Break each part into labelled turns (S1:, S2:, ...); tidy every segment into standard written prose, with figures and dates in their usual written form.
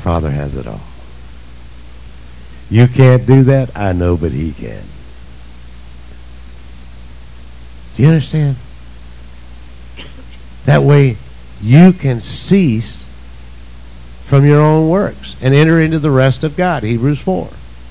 S1: Father has it all. You can't do that? I know, but he can. Do you understand? That way you can cease from your own works and enter into the rest of God. Hebrews 4.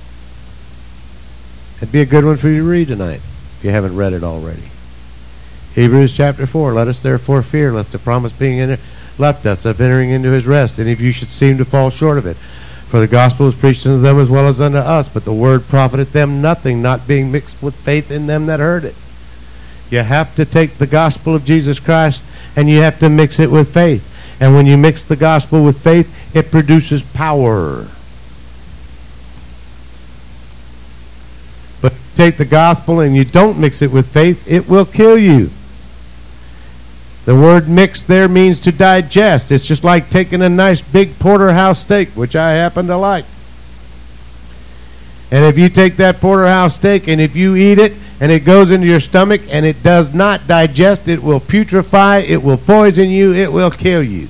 S1: That'd be a good one for you to read tonight if you haven't read it already. Hebrews chapter 4. Let us therefore fear lest the promise being left us of entering into his rest, any of you should seem to fall short of it. For the gospel was preached unto them as well as unto us, but the word profited them nothing, not being mixed with faith in them that heard it. You have to take the gospel of Jesus Christ and you have to mix it with faith. And when you mix the gospel with faith, it produces power. But if you take the gospel and you don't mix it with faith, it will kill you. The word mix there means to digest. It's just like taking a nice big porterhouse steak, which I happen to like. And if you take that porterhouse steak and if you eat it and it goes into your stomach and it does not digest, it will putrefy, it will poison you, it will kill you.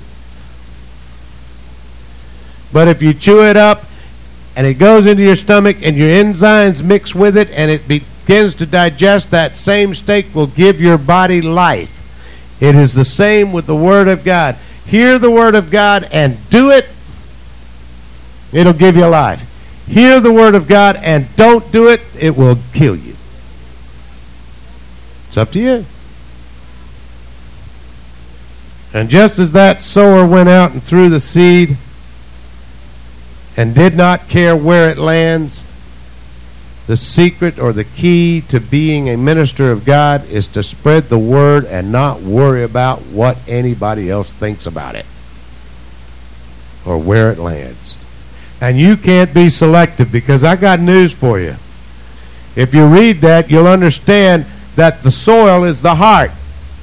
S1: But if you chew it up and it goes into your stomach and your enzymes mix with it and it begins to digest, that same steak will give your body life. It is the same with the Word of God. Hear the Word of God and do it. It'll give you life. Hear the Word of God and don't do it. It will kill you. It's up to you. And just as that sower went out and threw the seed and did not care where it lands, the secret or the key to being a minister of God is to spread the word and not worry about what anybody else thinks about it or where it lands. And you can't be selective, because I got news for you. If you read that, you'll understand that the soil is the heart.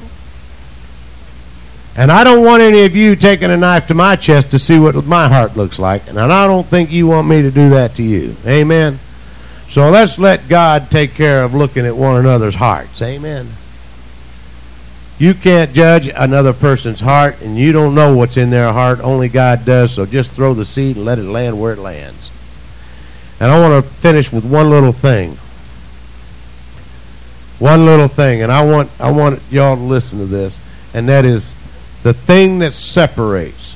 S1: And I don't want any of you taking a knife to my chest to see what my heart looks like. And I don't think you want me to do that to you. Amen? So let's let God take care of looking at one another's hearts. Amen. You can't judge another person's heart, and you don't know what's in their heart. Only God does. So just throw the seed and let it land where it lands. And I want to finish with one little thing. One little thing, and I want y'all to listen to this, and that is the thing that separates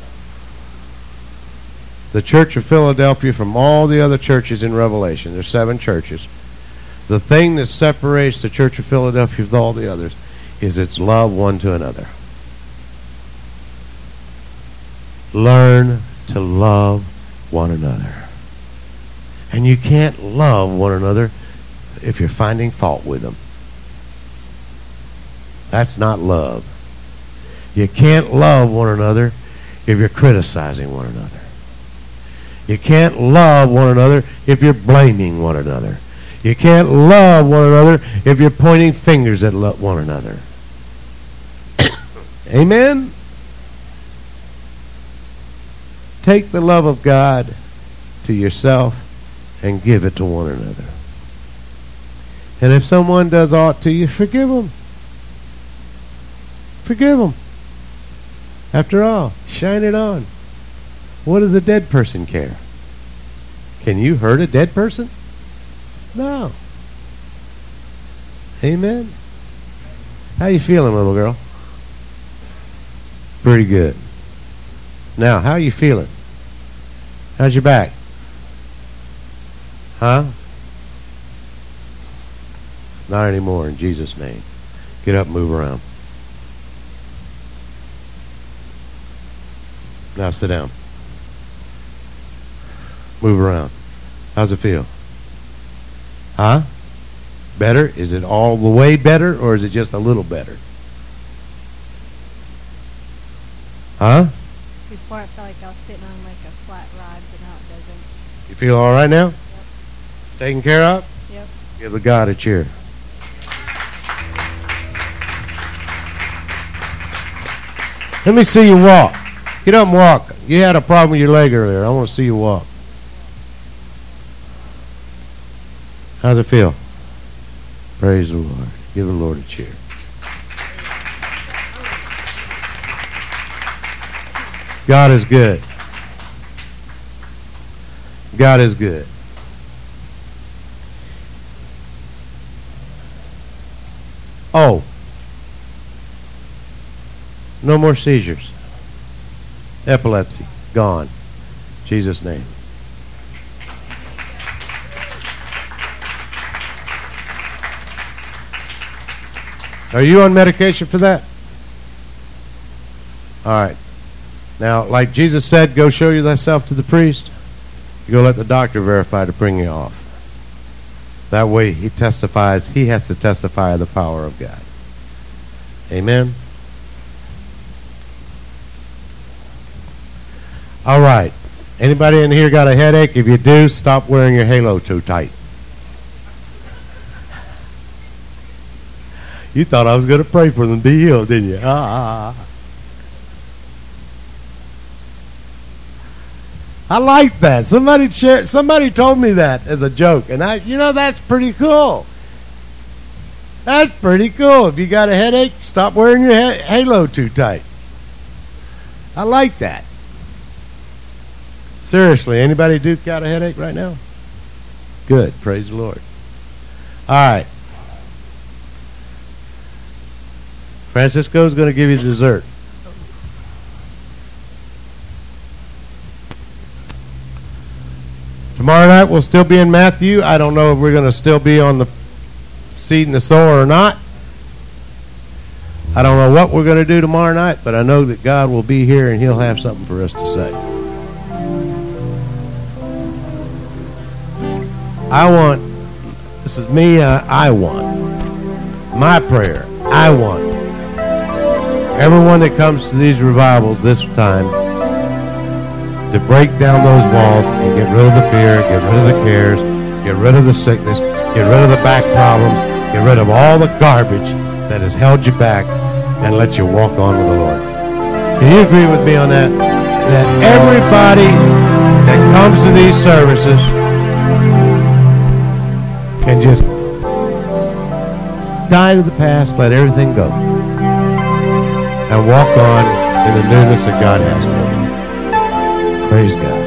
S1: the Church of Philadelphia from all the other churches in Revelation. There's 7 churches. The thing that separates the Church of Philadelphia from all the others is its love one to another. Learn to love one another. And you can't love one another if you're finding fault with them. That's not love. You can't love one another if you're criticizing one another. You can't love one another if you're blaming one another. You can't love one another if you're pointing fingers at one another. Amen? Take the love of God to yourself and give it to one another. And if someone does aught to you, forgive them. Forgive them. After all, shine it on. What does a dead person care? Can you hurt a dead person? No. Amen. How you feeling, little girl? Pretty good. Now, how you feeling? How's your back? Huh? Not anymore, in Jesus' name. Get up and move around. Now sit down. Move around. How's it feel? Huh? Better? Is it all the way better, or is it just a little better? Huh?
S2: Before I felt like I was sitting on like a flat rod, but now it doesn't.
S1: You feel all right now?
S2: Yep.
S1: Taken care of?
S2: Yep.
S1: Give the God a cheer. Let me see you walk. Get up and walk. You had a problem with your leg earlier. I want to see you walk. How's it feel? Praise the Lord. Give the Lord a cheer. God is good. God is good. Oh. No more seizures. Epilepsy. Gone. In Jesus' name. Are you on medication for that? All right. Now, like Jesus said, go show yourself to the priest. You go let the doctor verify to bring you off. That way he testifies. He has to testify of the power of God. Amen. All right. Anybody in here got a headache? If you do, stop wearing your halo too tight. You thought I was going to pray for them to be healed, didn't you? I like that. Somebody told me that as a joke, and that's pretty cool. That's pretty cool. If you got a headache, stop wearing your halo too tight. I like that. Seriously, anybody got a headache right now? Good. Praise the Lord. All right. Francisco's going to give you dessert. Tomorrow night we'll still be in Matthew. I don't know if we're going to still be on the seed and the sower or not. I don't know what we're going to do tomorrow night, but I know that God will be here and he'll have something for us to say. This is me, I want. My prayer, I want. Everyone that comes to these revivals this time to break down those walls and get rid of the fear, get rid of the cares, get rid of the sickness, get rid of the back problems, get rid of all the garbage that has held you back and let you walk on with the Lord. Can you agree with me on that? That everybody that comes to these services can just die to the past, let everything go, and walk on in the newness that God has for you. Praise God.